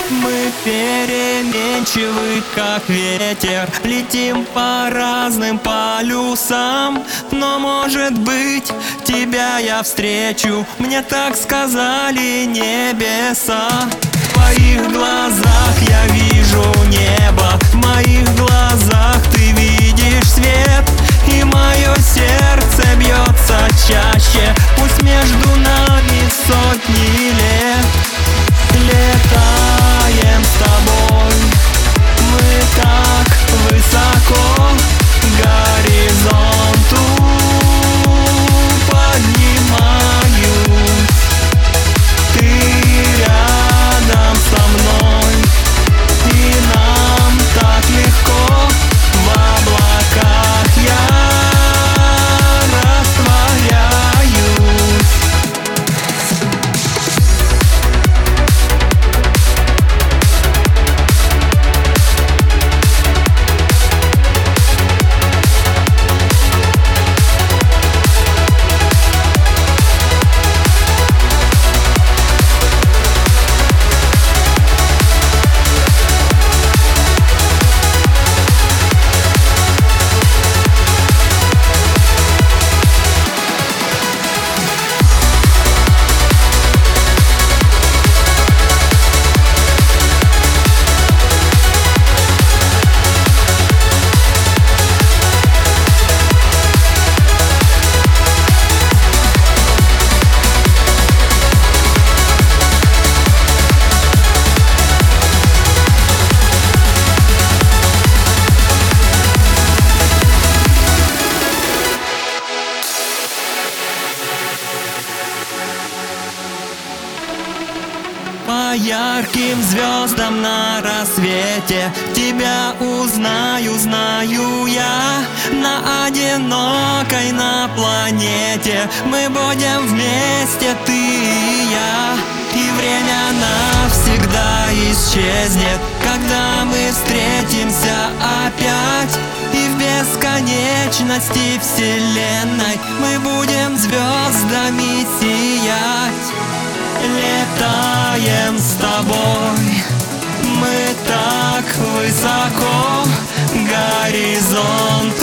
Мы переменчивы, как ветер, летим по разным полюсам. Но, может быть, тебя я встречу, мне так сказали небеса. В твоих глазах я вижу небо, в моих глазах ты видишь свет. И мое сердце бьется чаще, пусть между нами сотни лет. Летаем с тобой, мы так высоко, к горизонту поднимаюсь. Ты рядом со мной, и нам так легко. В облаках я растворяюсь. По ярким звездам на рассвете тебя узнаю, знаю я. На одинокой на планете мы будем вместе, ты и я. И время навсегда исчезнет, когда мы встретимся опять. И в бесконечности вселенной мы будем звездами сиять. Летаем с тобой, мы так высоко, горизонт